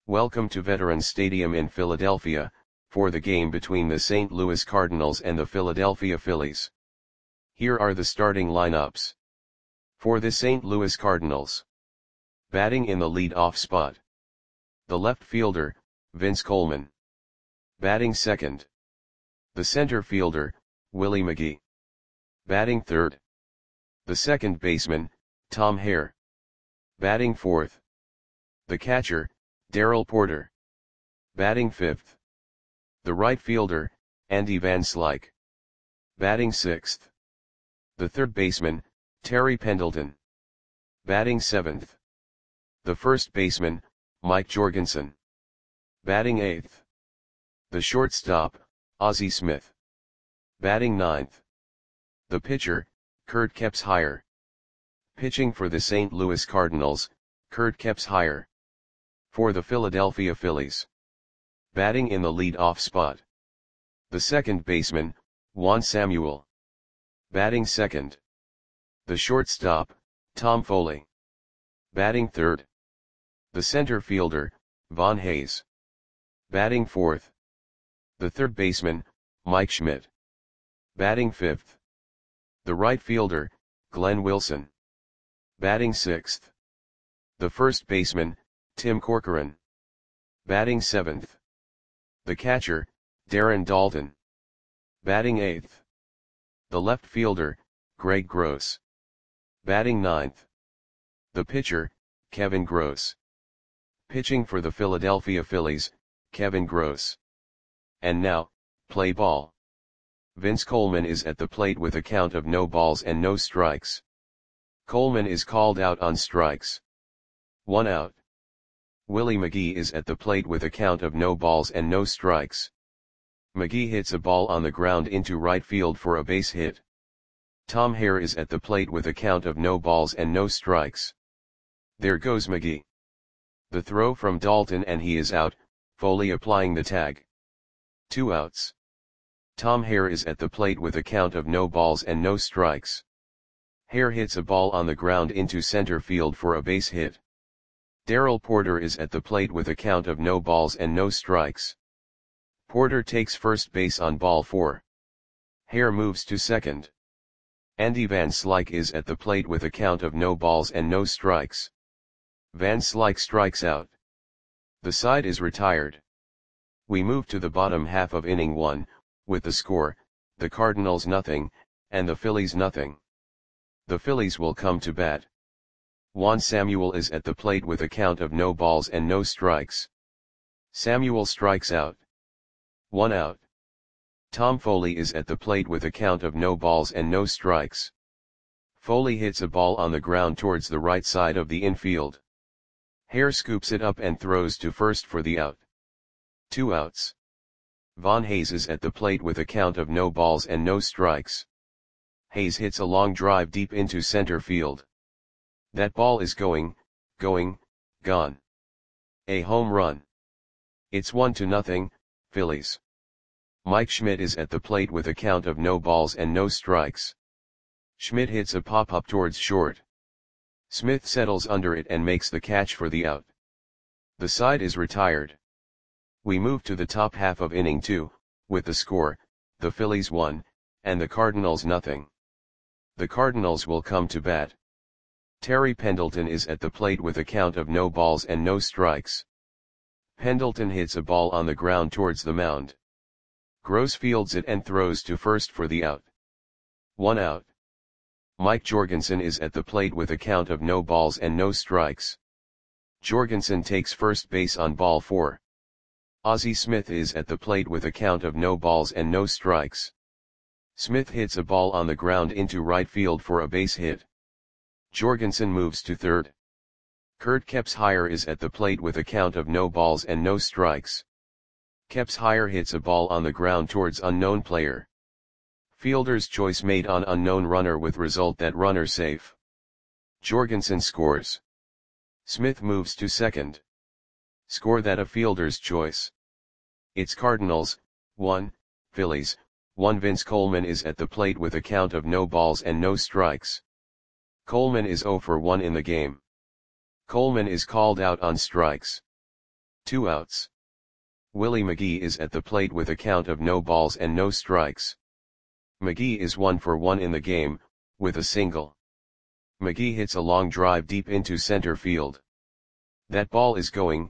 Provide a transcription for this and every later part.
Welcome to Veterans Stadium in Philadelphia, for the game between the St. Louis Cardinals and the Philadelphia Phillies. Here are the starting lineups. For the St. Louis Cardinals. Batting in the lead-off spot. The left fielder, Vince Coleman. Batting second. The center fielder, Willie McGee. Batting third. The second baseman, Tom Hare. Batting fourth. The catcher, Darrell Porter. Batting fifth. The right fielder, Andy Van Slyke. Batting sixth. The third baseman, Terry Pendleton. Batting seventh. The first baseman, Mike Jorgensen. Batting eighth. The shortstop, Ozzie Smith. Batting ninth. The pitcher, Curt Kepshire. Pitching for the St. Louis Cardinals, Curt Kepshire. For the Philadelphia Phillies. Batting in the lead-off spot. The second baseman, Juan Samuel. Batting second. The shortstop, Tom Foley. Batting third. The center fielder, Von Hayes. Batting fourth. The third baseman, Mike Schmidt. Batting fifth. The right fielder, Glenn Wilson. Batting sixth. The first baseman, Tim Corcoran. Batting seventh. The catcher, Darren Daulton. Batting eighth. The left fielder, Greg Gross. Batting ninth. The pitcher, Kevin Gross. Pitching for the Philadelphia Phillies, Kevin Gross. And now, play ball. Vince Coleman is at the plate with a count of no balls and no strikes. Coleman is called out on strikes. 1 out. Willie McGee is at the plate with a count of no balls and no strikes. McGee hits a ball on the ground into right field for a base hit. Tom Hare is at the plate with a count of no balls and no strikes. There goes McGee. The throw from Daulton and he is out, Foley applying the tag. 2 outs. Tom Hare is at the plate with a count of no balls and no strikes. Hare hits a ball on the ground into center field for a base hit. Darrell Porter is at the plate with a count of no balls and no strikes. Porter takes first base on ball 4. Hare moves to second. Andy Van Slyke is at the plate with a count of no balls and no strikes. Van Slyke strikes out. The side is retired. We move to the bottom half of inning 1, with the score, the Cardinals nothing, and the Phillies nothing. The Phillies will come to bat. Juan Samuel is at the plate with a count of no balls and no strikes. Samuel strikes out. 1 out. Tom Foley is at the plate with a count of no balls and no strikes. Foley hits a ball on the ground towards the right side of the infield. Hare scoops it up and throws to first for the out. 2 outs. Von Hayes is at the plate with a count of no balls and no strikes. Hayes hits a long drive deep into center field. That ball is gone. A home run. It's 1-0, Phillies. Mike Schmidt is at the plate with a count of no balls and no strikes. Schmidt hits a pop-up towards short. Smith settles under it and makes the catch for the out. The side is retired. We move to the top half of inning 2, with the score, the Phillies 1, and the Cardinals nothing. The Cardinals will come to bat. Terry Pendleton is at the plate with a count of no balls and no strikes. Pendleton hits a ball on the ground towards the mound. Gross fields it and throws to first for the out. 1 out. Mike Jorgensen is at the plate with a count of no balls and no strikes. Jorgensen takes first base on ball 4. Ozzie Smith is at the plate with a count of no balls and no strikes. Smith hits a ball on the ground into right field for a base hit. Jorgensen moves to third. Curt Kepshire is at the plate with a count of no balls and no strikes. Kepshire hits a ball on the ground towards unknown player. Fielder's choice made on unknown runner with result that runner safe. Jorgensen scores. Smith moves to second. Score that a fielder's choice. It's Cardinals, 1, Phillies, 1. Vince Coleman is at the plate with a count of no balls and no strikes. Coleman is 0 for 1 in the game. Coleman is called out on strikes. 2 outs. Willie McGee is at the plate with a count of no balls and no strikes. McGee is 1 for 1 in the game, with a single. McGee hits a long drive deep into center field. That ball is going,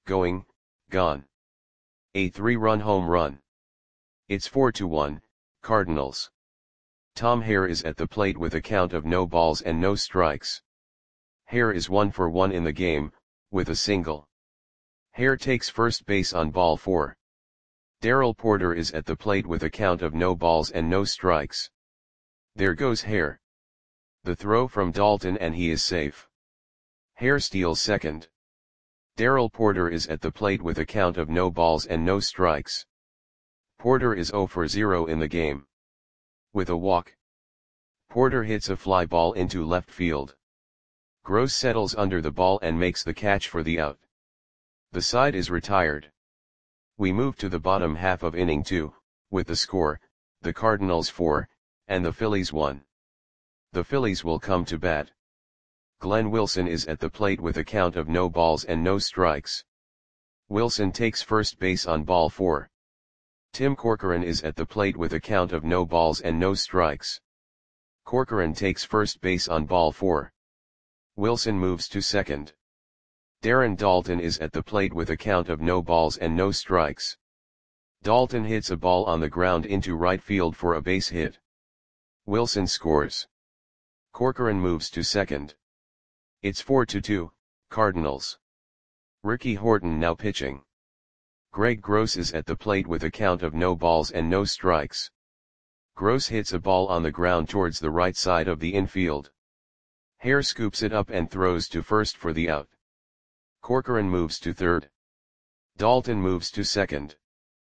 gone. A 3-run home run. It's 4-1, Cardinals. Tom Hare is at the plate with a count of no balls and no strikes. Hare is 1 for 1 in the game, with a single. Hare takes first base on ball 4. Darrell Porter is at the plate with a count of no balls and no strikes. There goes Hare. The throw from Dalton and he is safe. Hare steals second. Darrell Porter is at the plate with a count of no balls and no strikes. Porter is 0 for 0 in the game. With a walk. Porter hits a fly ball into left field. Gross settles under the ball and makes the catch for the out. The side is retired. We move to the bottom half of inning 2, with the score, the Cardinals 4, and the Phillies 1. The Phillies will come to bat. Glenn Wilson is at the plate with a count of no balls and no strikes. Wilson takes first base on ball 4. Tim Corcoran is at the plate with a count of no balls and no strikes. Corcoran takes first base on ball 4. Wilson moves to second. Darren Daulton is at the plate with a count of no balls and no strikes. Daulton hits a ball on the ground into right field for a base hit. Wilson scores. Corcoran moves to second. It's 4-2, Cardinals. Ricky Horton now pitching. Greg Gross is at the plate with a count of no balls and no strikes. Gross hits a ball on the ground towards the right side of the infield. Hare scoops it up and throws to first for the out. Corcoran moves to third. Daulton moves to second.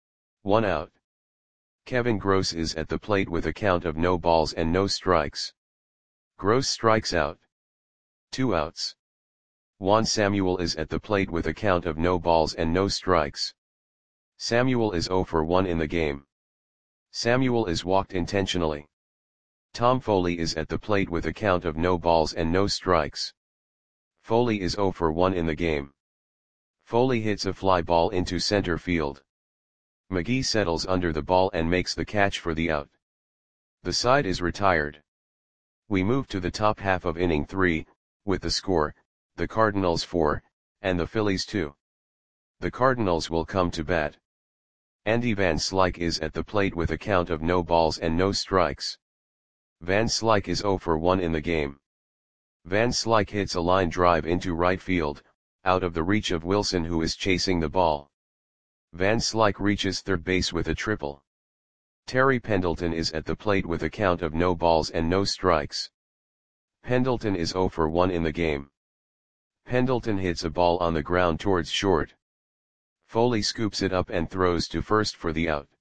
1 out. Kevin Gross is at the plate with a count of no balls and no strikes. Gross strikes out. 2 outs. Juan Samuel is at the plate with a count of no balls and no strikes. Samuel is 0 for 1 in the game. Samuel is walked intentionally. Tom Foley is at the plate with a count of no balls and no strikes. Foley is 0 for 1 in the game. Foley hits a fly ball into center field. McGee settles under the ball and makes the catch for the out. The side is retired. We move to the top half of inning 3, with the score, the Cardinals 4, and the Phillies 2. The Cardinals will come to bat. Andy Van Slyke is at the plate with a count of no balls and no strikes. Van Slyke is 0 for 1 in the game. Van Slyke hits a line drive into right field, out of the reach of Wilson who is chasing the ball. Van Slyke reaches third base with a triple. Terry Pendleton is at the plate with a count of no balls and no strikes. Pendleton is 0 for 1 in the game. Pendleton hits a ball on the ground towards short. Foley scoops it up and throws to first for the out.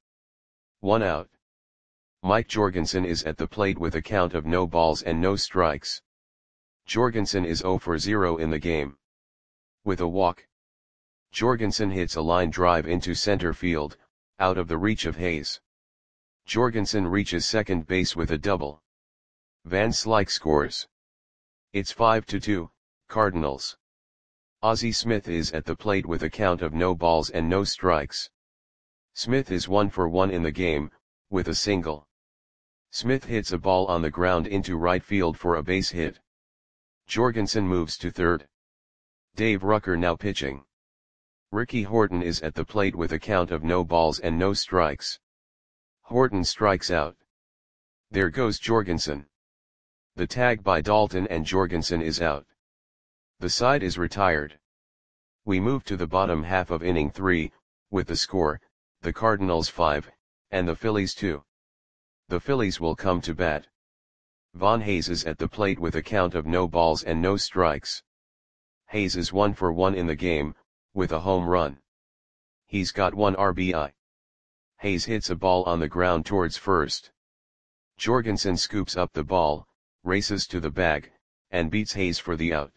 1 out. Mike Jorgensen is at the plate with a count of no balls and no strikes. Jorgensen is 0 for 0 in the game. With a walk. Jorgensen hits a line drive into center field, out of the reach of Hayes. Jorgensen reaches second base with a double. Van Slyke scores. It's 5-2, Cardinals. Ozzie Smith is at the plate with a count of no balls and no strikes. Smith is 1 for 1 in the game, with a single. Smith hits a ball on the ground into right field for a base hit. Jorgensen moves to third. Dave Rucker now pitching. Ricky Horton is at the plate with a count of no balls and no strikes. Horton strikes out. There goes Jorgensen. The tag by Daulton and Jorgensen is out. The side is retired. We move to the bottom half of inning 3, with the score, the Cardinals 5, and the Phillies 2. The Phillies will come to bat. Von Hayes is at the plate with a count of no balls and no strikes. Hayes is 1 for 1 in the game, with a home run. He's got 1 RBI. Hayes hits a ball on the ground towards first. Jorgensen scoops up the ball, races to the bag, and beats Hayes for the out.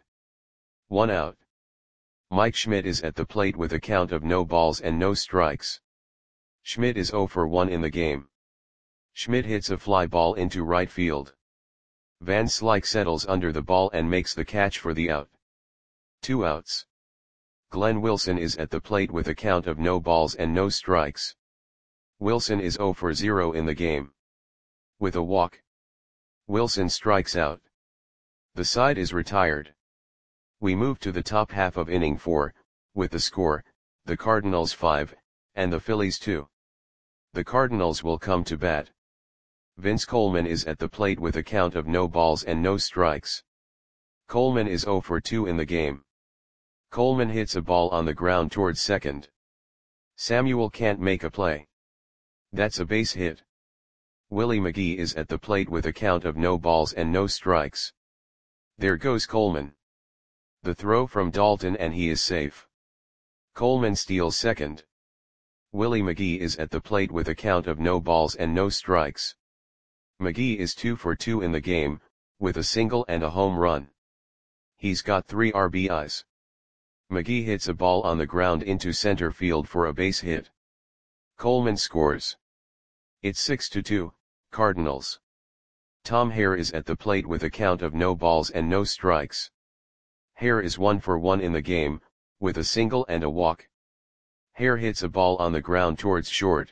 1 out. Mike Schmidt is at the plate with a count of no balls and no strikes. Schmidt is 0 for 1 in the game. Schmidt hits a fly ball into right field. Van Slyke settles under the ball and makes the catch for the out. 2 outs. Glenn Wilson is at the plate with a count of no balls and no strikes. Wilson is 0 for 0 in the game. With a walk, Wilson strikes out. The side is retired. We move to the top half of inning 4, with the score, the Cardinals 5, and the Phillies 2. The Cardinals will come to bat. Vince Coleman is at the plate with a count of no balls and no strikes. Coleman is 0 for 2 in the game. Coleman hits a ball on the ground towards second. Samuel can't make a play. That's a base hit. Willie McGee is at the plate with a count of no balls and no strikes. There goes Coleman. The throw from Dalton and he is safe. Coleman steals second. Willie McGee is at the plate with a count of no balls and no strikes. McGee is 2 for 2 in the game, with a single and a home run. He's got 3 RBIs. McGee hits a ball on the ground into center field for a base hit. Coleman scores. It's 6-2, Cardinals. Tom Hare is at the plate with a count of no balls and no strikes. Hare is 1 for 1 in the game, with a single and a walk. Hare hits a ball on the ground towards short.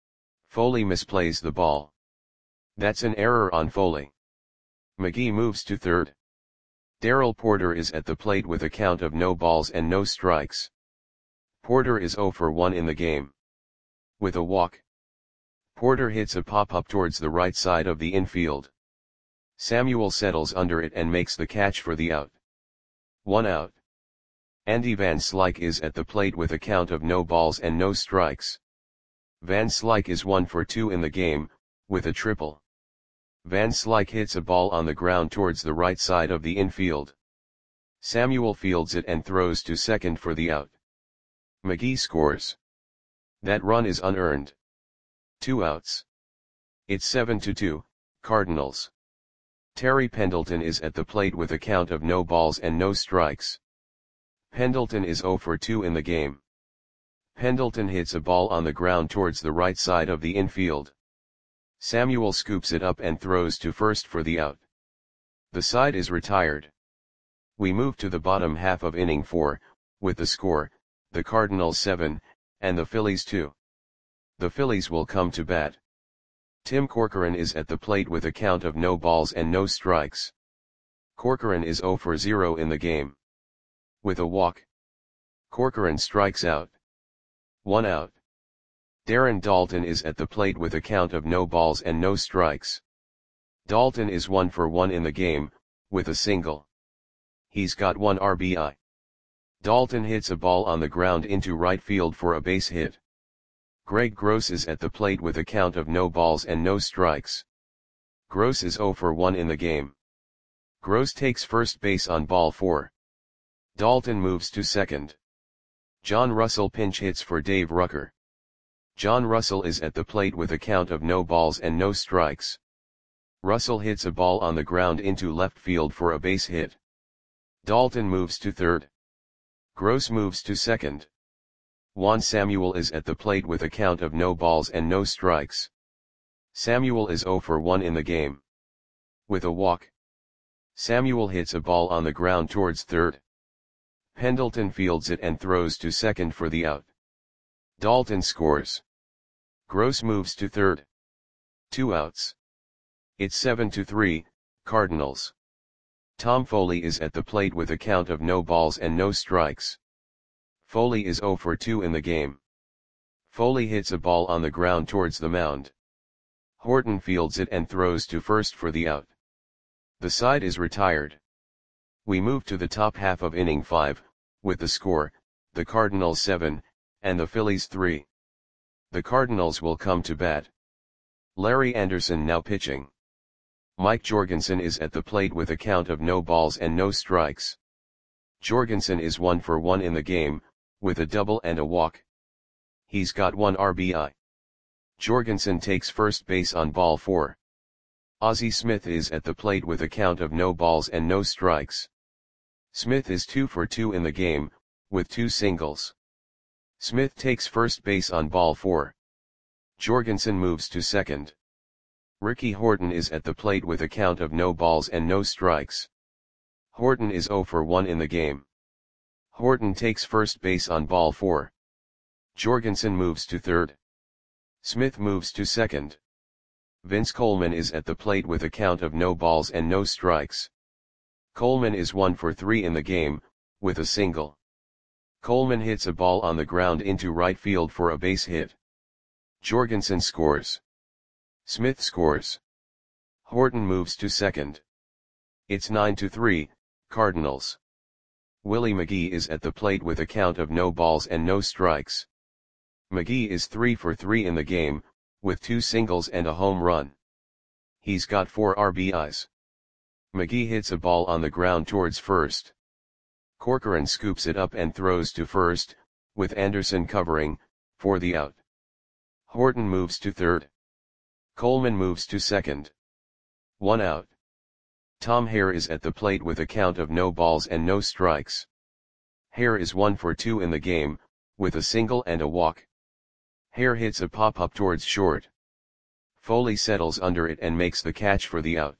Foley misplays the ball. That's an error on Foley. McGee moves to third. Darrell Porter is at the plate with a count of no balls and no strikes. Porter is 0 for 1 in the game. With a walk, Porter hits a pop-up towards the right side of the infield. Samuel settles under it and makes the catch for the out. 1 out. Andy Van Slyke is at the plate with a count of no balls and no strikes. Van Slyke is 1 for 2 in the game, with a triple. Van Slyke hits a ball on the ground towards the right side of the infield. Samuel fields it and throws to second for the out. McGee scores. That run is unearned. 2 outs. It's 7-2, Cardinals. Terry Pendleton is at the plate with a count of no balls and no strikes. Pendleton is 0 for 2 in the game. Pendleton hits a ball on the ground towards the right side of the infield. Samuel scoops it up and throws to first for the out. The side is retired. We move to the bottom half of inning 4, with the score, the Cardinals 7, and the Phillies 2. The Phillies will come to bat. Tim Corcoran is at the plate with a count of no balls and no strikes. Corcoran is 0 for 0 in the game. With a walk, Corcoran strikes out. 1 out. Darren Daulton is at the plate with a count of no balls and no strikes. Daulton is 1 for 1 in the game, with a single. He's got 1 RBI. Daulton hits a ball on the ground into right field for a base hit. Greg Gross is at the plate with a count of no balls and no strikes. Gross is 0 for 1 in the game. Gross takes first base on ball 4. Daulton moves to second. John Russell pinch hits for Dave Rucker. John Russell is at the plate with a count of no balls and no strikes. Russell hits a ball on the ground into left field for a base hit. Daulton moves to third. Gross moves to second. Juan Samuel is at the plate with a count of no balls and no strikes. Samuel is 0 for 1 in the game. With a walk, Samuel hits a ball on the ground towards third. Pendleton fields it and throws to second for the out. Daulton scores. Gross moves to third. 2 outs. It's 7-3, Cardinals. Tom Foley is at the plate with a count of no balls and no strikes. Foley is 0 for 2 in the game. Foley hits a ball on the ground towards the mound. Horton fields it and throws to first for the out. The side is retired. We move to the top half of inning 5, with the score, the Cardinals 7, and the Phillies 3. The Cardinals will come to bat. Larry Anderson now pitching. Mike Jorgensen is at the plate with a count of no balls and no strikes. Jorgensen is 1 for 1 in the game, with a double and a walk. He's got 1 RBI. Jorgensen takes first base on ball 4. Ozzie Smith is at the plate with a count of no balls and no strikes. Smith is 2 for 2 in the game, with 2 singles. Smith takes first base on ball 4. Jorgensen moves to second. Ricky Horton is at the plate with a count of no balls and no strikes. Horton is 0 for 1 in the game. Horton takes first base on ball 4. Jorgensen moves to third. Smith moves to second. Vince Coleman is at the plate with a count of no balls and no strikes. Coleman is 1 for 3 in the game, with a single. Coleman hits a ball on the ground into right field for a base hit. Jorgensen scores. Smith scores. Horton moves to second. It's 9-3, Cardinals. Willie McGee is at the plate with a count of no balls and no strikes. McGee is 3 for 3 in the game, with 2 singles and a home run. He's got 4 RBIs. McGee hits a ball on the ground towards first. Corcoran scoops it up and throws to first, with Anderson covering, for the out. Horton moves to third. Coleman moves to second. 1 out. Tom Hare is at the plate with a count of no balls and no strikes. Hare is 1 for 2 in the game, with a single and a walk. Hare hits a pop-up towards short. Foley settles under it and makes the catch for the out.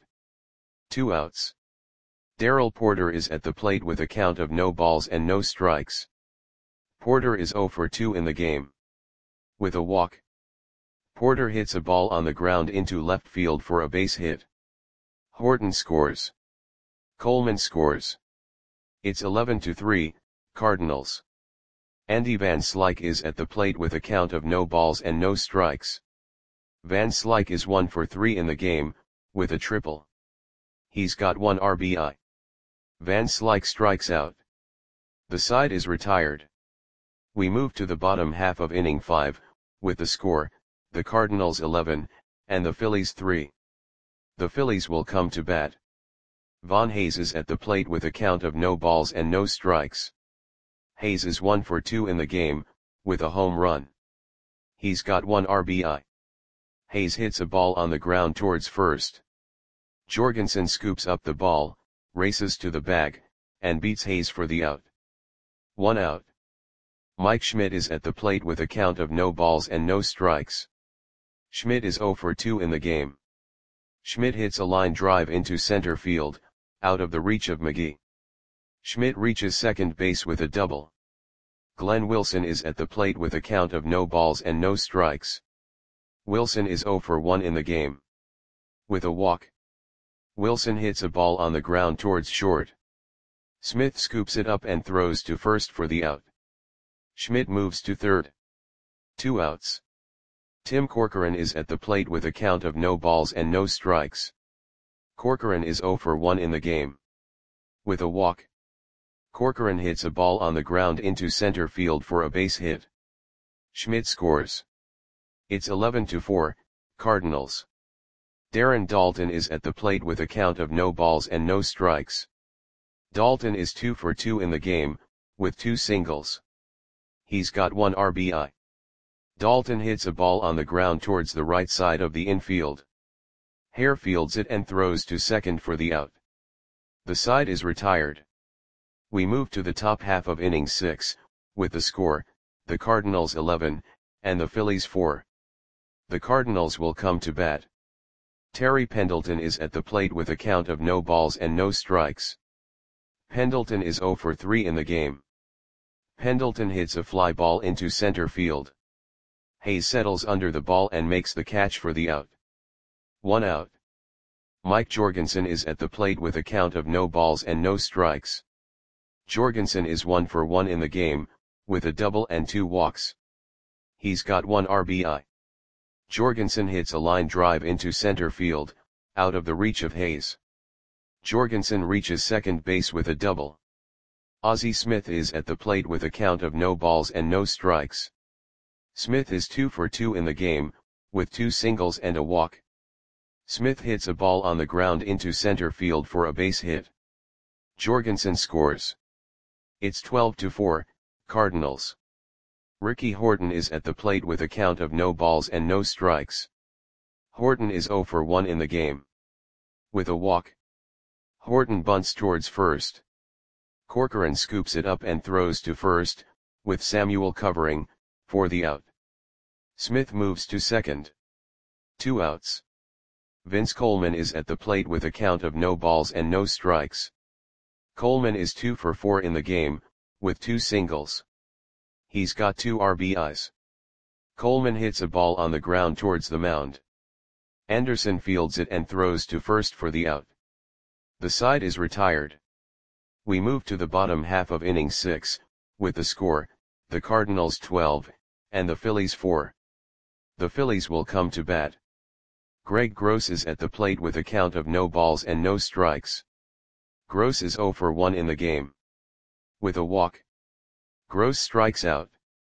2 outs. Darrell Porter is at the plate with a count of no balls and no strikes. Porter is 0 for 2 in the game. With a walk. Porter hits a ball on the ground into left field for a base hit. Horton scores. Coleman scores. It's 11-3, Cardinals. Andy Van Slyke is at the plate with a count of no balls and no strikes. Van Slyke is 1 for 3 in the game, with a triple. He's got 1 RBI. Van Slyke strikes out. The side is retired. We move to the bottom half of inning 5, with the score, the Cardinals 11, and the Phillies 3. The Phillies will come to bat. Von Hayes is at the plate with a count of no balls and no strikes. Hayes is 1 for 2 in the game, with a home run. He's got 1 RBI. Hayes hits a ball on the ground towards first. Jorgensen scoops up the ball, races to the bag, and beats Hayes for the out. 1 out. Mike Schmidt is at the plate with a count of no balls and no strikes. Schmidt is 0 for 2 in the game. Schmidt hits a line drive into center field, out of the reach of McGee. Schmidt reaches second base with a double. Glenn Wilson is at the plate with a count of no balls and no strikes. Wilson is 0 for 1 in the game. With a walk. Wilson hits a ball on the ground towards short. Smith scoops it up and throws to first for the out. Schmidt moves to third. 2 outs. Tim Corcoran is at the plate with a count of no balls and no strikes. Corcoran is 0 for 1 in the game. With a walk. Corcoran hits a ball on the ground into center field for a base hit. Schmidt scores. It's 11-4, Cardinals. Darren Daulton is at the plate with a count of no balls and no strikes. Daulton is 2 for 2 in the game, with 2 singles. He's got 1 RBI. Daulton hits a ball on the ground towards the right side of the infield. Hare fields it and throws to second for the out. The side is retired. We move to the top half of inning 6, with the score, the Cardinals 11, and the Phillies 4. The Cardinals will come to bat. Terry Pendleton is at the plate with a count of no balls and no strikes. Pendleton is 0 for 3 in the game. Pendleton hits a fly ball into center field. Hayes settles under the ball and makes the catch for the out. 1 out. Mike Jorgensen is at the plate with a count of no balls and no strikes. Jorgensen is 1 for 1 in the game, with a double and 2 walks. He's got 1 RBI. Jorgensen hits a line drive into center field, out of the reach of Hayes. Jorgensen reaches second base with a double. Ozzie Smith is at the plate with a count of no balls and no strikes. Smith is 2 for 2 in the game, with 2 singles and a walk. Smith hits a ball on the ground into center field for a base hit. Jorgensen scores. It's 12-4, Cardinals. Ricky Horton is at the plate with a count of no balls and no strikes. Horton is 0 for 1 in the game. With a walk. Horton bunts towards first. Corcoran scoops it up and throws to first, with Samuel covering, for the out. Smith moves to second. 2 outs. Vince Coleman is at the plate with a count of no balls and no strikes. Coleman is 2 for 4 in the game, with 2 singles. He's got 2 RBIs. Coleman hits a ball on the ground towards the mound. Anderson fields it and throws to first for the out. The side is retired. We move to the bottom half of inning 6, with the score, the Cardinals 12, and the Phillies 4. The Phillies will come to bat. Greg Gross is at the plate with a count of no balls and no strikes. Gross is 0 for 1 in the game. With a walk, Gross strikes out.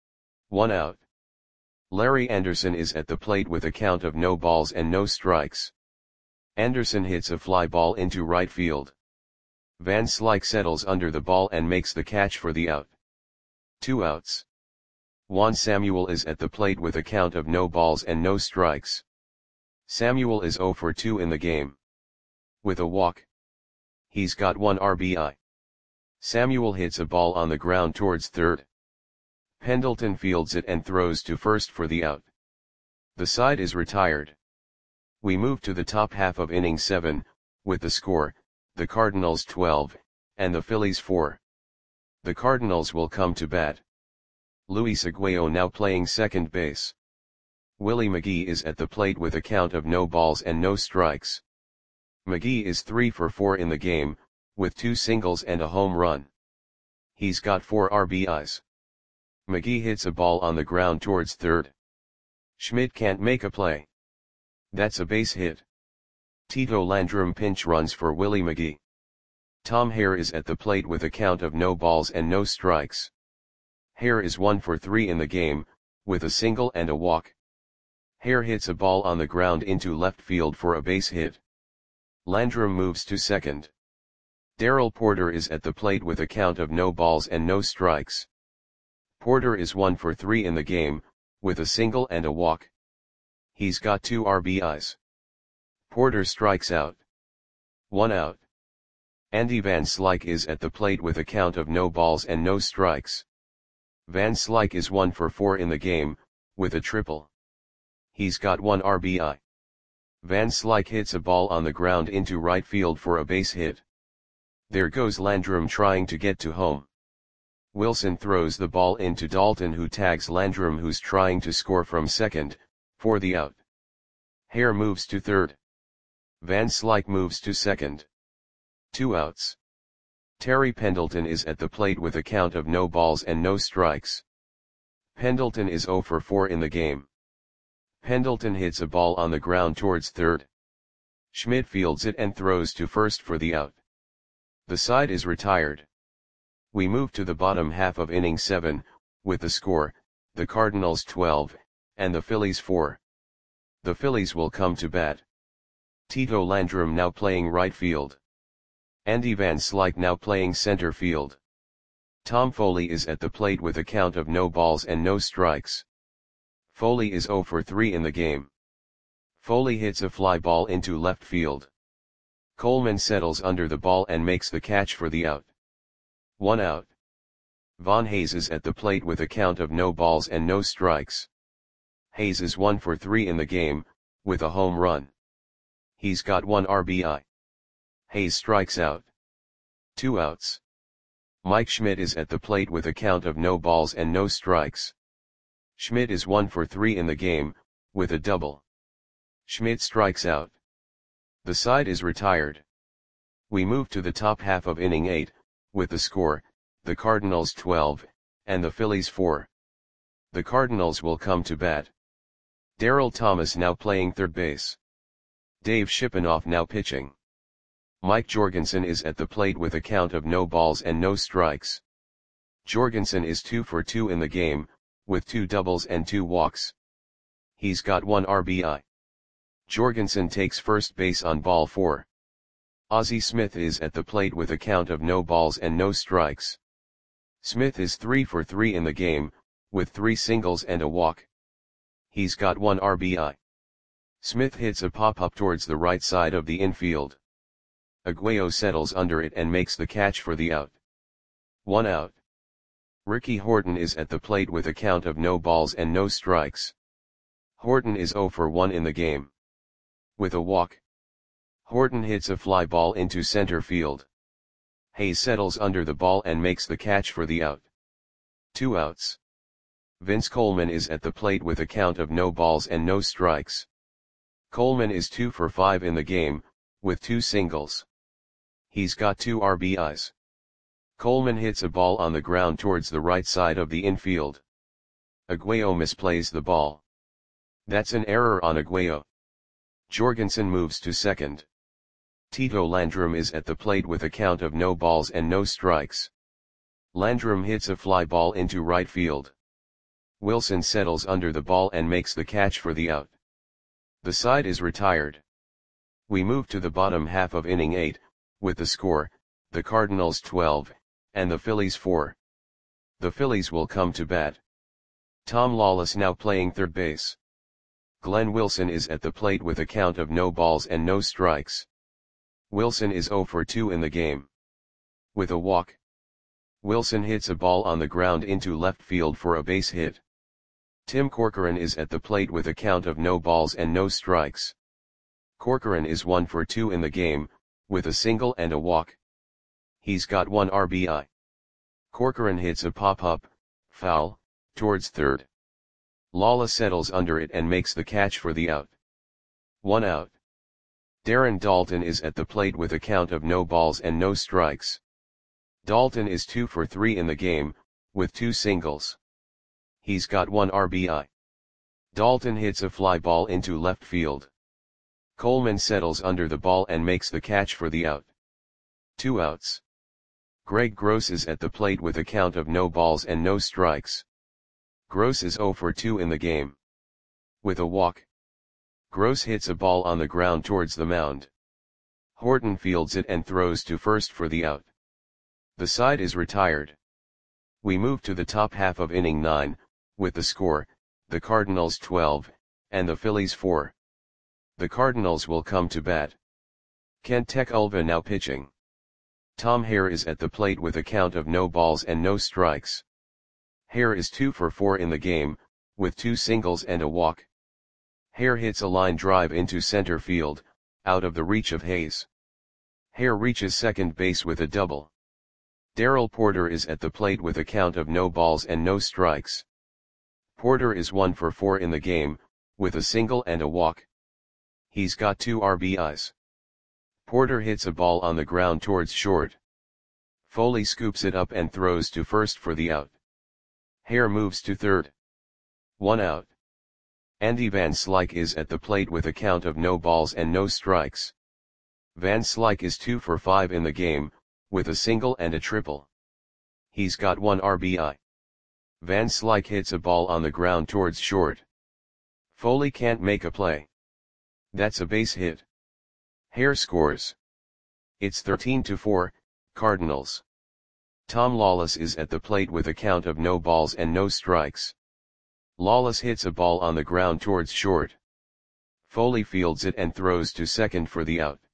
1 out. Larry Anderson is at the plate with a count of no balls and no strikes. Anderson hits a fly ball into right field. Van Slyke settles under the ball and makes the catch for the out. 2 outs. Juan Samuel is at the plate with a count of no balls and no strikes. Samuel is 0 for 2 in the game. With a walk, he's got 1 RBI. Samuel hits a ball on the ground towards third. Pendleton fields it and throws to first for the out. The side is retired. We move to the top half of inning 7, with the score, the Cardinals 12, and the Phillies 4. The Cardinals will come to bat. Luis Aguayo now playing second base. Willie McGee is at the plate with a count of no balls and no strikes. McGee is 3 for 4 in the game, with 2 singles and a home run. He's got 4 RBIs. McGee hits a ball on the ground towards third. Schmidt can't make a play. That's a base hit. Tito Landrum pinch runs for Willie McGee. Tom Hare is at the plate with a count of no balls and no strikes. Hare is 1 for 3 in the game, with a single and a walk. Hare hits a ball on the ground into left field for a base hit. Landrum moves to second. Darrell Porter is at the plate with a count of no balls and no strikes. Porter is 1 for 3 in the game, with a single and a walk. He's got 2 RBIs. Porter strikes out. 1 out. Andy Van Slyke is at the plate with a count of no balls and no strikes. Van Slyke is 1 for 4 in the game, with a triple. He's got 1 RBI. Van Slyke hits a ball on the ground into right field for a base hit. There goes Landrum trying to get to home. Wilson throws the ball into Dalton, who tags Landrum, who's trying to score from second, for the out. Hare moves to third. Van Slyke moves to second. 2 outs. Terry Pendleton is at the plate with a count of no balls and no strikes. Pendleton is 0 for 4 in the game. Pendleton hits a ball on the ground towards third. Schmidt fields it and throws to first for the out. The side is retired. We move to the bottom half of inning 7, with the score, the Cardinals 12, and the Phillies 4. The Phillies will come to bat. Tito Landrum now playing right field. Andy Van Slyke now playing center field. Tom Foley is at the plate with a count of no balls and no strikes. Foley is 0 for 3 in the game. Foley hits a fly ball into left field. Coleman settles under the ball and makes the catch for the out. 1 out. Von Hayes is at the plate with a count of no balls and no strikes. Hayes is 1 for 3 in the game, with a home run. He's got 1 RBI. Hayes strikes out. 2 outs. Mike Schmidt is at the plate with a count of no balls and no strikes. Schmidt is 1 for 3 in the game, with a double. Schmidt strikes out. The side is retired. We move to the top half of inning 8, with the score, the Cardinals 12, and the Phillies 4. The Cardinals will come to bat. Darrell Thomas now playing third base. Dave Shipanoff now pitching. Mike Jorgensen is at the plate with a count of no balls and no strikes. Jorgensen is 2 for 2 in the game, with 2 doubles and 2 walks. He's got 1 RBI. Jorgensen takes first base on ball 4. Ozzie Smith is at the plate with a count of no balls and no strikes. Smith is 3 for 3 in the game, with 3 singles and a walk. He's got 1 RBI. Smith hits a pop-up towards the right side of the infield. Aguayo settles under it and makes the catch for the out. 1 out. Ricky Horton is at the plate with a count of no balls and no strikes. Horton is 0 for 1 in the game. With a walk, Horton hits a fly ball into center field. Hayes settles under the ball and makes the catch for the out. 2 outs. Vince Coleman is at the plate with a count of no balls and no strikes. Coleman is 2 for 5 in the game, with 2 singles. He's got 2 RBIs. Coleman hits a ball on the ground towards the right side of the infield. Aguayo misplays the ball. That's an error on Aguayo. Jorgensen moves to second. Tito Landrum is at the plate with a count of no balls and no strikes. Landrum hits a fly ball into right field. Wilson settles under the ball and makes the catch for the out. The side is retired. We move to the bottom half of inning 8, with the score, the Cardinals 12, and the Phillies 4. The Phillies will come to bat. Tom Lawless now playing third base. Glenn Wilson is at the plate with a count of no balls and no strikes. Wilson is 0 for 2 in the game. With a walk. Wilson hits a ball on the ground into left field for a base hit. Tim Corcoran is at the plate with a count of no balls and no strikes. Corcoran is 1 for 2 in the game, with a single and a walk. He's got 1 RBI. Corcoran hits a pop-up, foul, towards third. Lawless settles under it and makes the catch for the out. 1 out. Darren Daulton is at the plate with a count of no balls and no strikes. Daulton is 2 for 3 in the game, with 2 singles. He's got 1 RBI. Daulton hits a fly ball into left field. Coleman settles under the ball and makes the catch for the out. 2 outs. Greg Gross is at the plate with a count of no balls and no strikes. Gross is 0 for 2 in the game. With a walk. Gross hits a ball on the ground towards the mound. Horton fields it and throws to first for the out. The side is retired. We move to the top half of inning 9, with the score, the Cardinals 12, and the Phillies 4. The Cardinals will come to bat. Kent Tekulve now pitching. Tom Hare is at the plate with a count of no balls and no strikes. Hare is 2 for 4 in the game, with 2 singles and a walk. Hare hits a line drive into center field, out of the reach of Hayes. Hare reaches second base with a double. Darrell Porter is at the plate with a count of no balls and no strikes. Porter is 1 for 4 in the game, with a single and a walk. He's got 2 RBIs. Porter hits a ball on the ground towards short. Foley scoops it up and throws to first for the out. Hare moves to third. 1 out. Andy Van Slyke is at the plate with a count of no balls and no strikes. Van Slyke is 2 for 5 in the game, with a single and a triple. He's got 1 RBI. Van Slyke hits a ball on the ground towards short. Foley can't make a play. That's a base hit. Hare scores. It's 13-4, Cardinals. Tom Lawless is at the plate with a count of no balls and no strikes. Lawless hits a ball on the ground towards short. Foley fields it and throws to second for the out.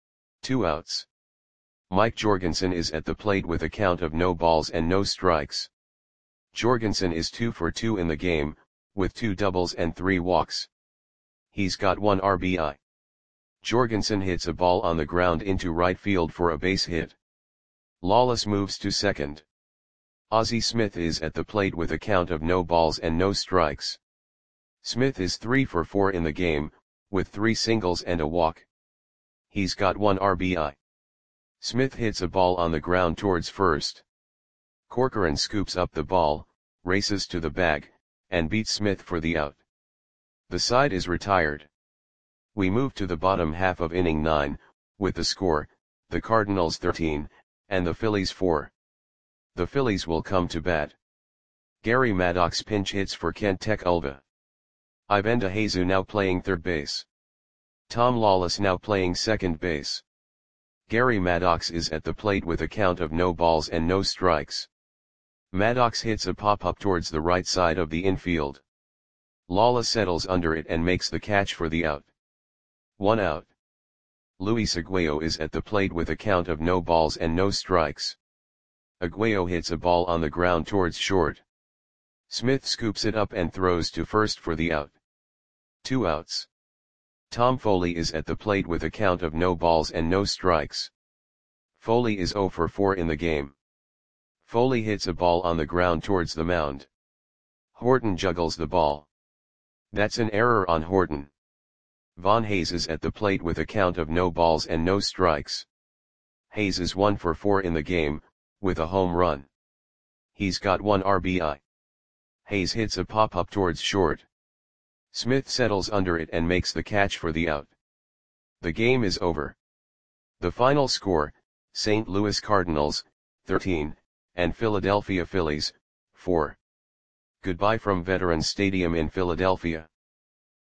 2 outs. Mike Jorgensen is at the plate with a count of no balls and no strikes. Jorgensen is 2 for 2 in the game, with 2 doubles and 3 walks. He's got 1 RBI. Jorgensen hits a ball on the ground into right field for a base hit. Lawless moves to second. Ozzie Smith is at the plate with a count of no balls and no strikes. Smith is 3 for 4 in the game, with 3 singles and a walk. He's got 1 RBI. Smith hits a ball on the ground towards first. Corcoran scoops up the ball, races to the bag, and beats Smith for the out. The side is retired. We move to the bottom half of inning 9, with the score, the Cardinals 13, and the Phillies 4. The Phillies will come to bat. Gary Maddox pinch hits for Kent Tekulve. Ivan DeJesus now playing third base. Tom Lawless now playing second base. Gary Maddox is at the plate with a count of no balls and no strikes. Maddox hits a pop-up towards the right side of the infield. Lawless settles under it and makes the catch for the out. 1 out. Luis Aguayo is at the plate with a count of no balls and no strikes. Aguayo hits a ball on the ground towards short. Smith scoops it up and throws to first for the out. 2 outs. Tom Foley is at the plate with a count of no balls and no strikes. Foley is 0 for 4 in the game. Foley hits a ball on the ground towards the mound. Horton juggles the ball. That's an error on Horton. Von Hayes is at the plate with a count of no balls and no strikes. Hayes is 1 for 4 in the game, with a home run. He's got 1 RBI. Hayes hits a pop-up towards short. Smith settles under it and makes the catch for the out. The game is over. The final score, St. Louis Cardinals, 13, and Philadelphia Phillies, 4. Goodbye from Veterans Stadium in Philadelphia.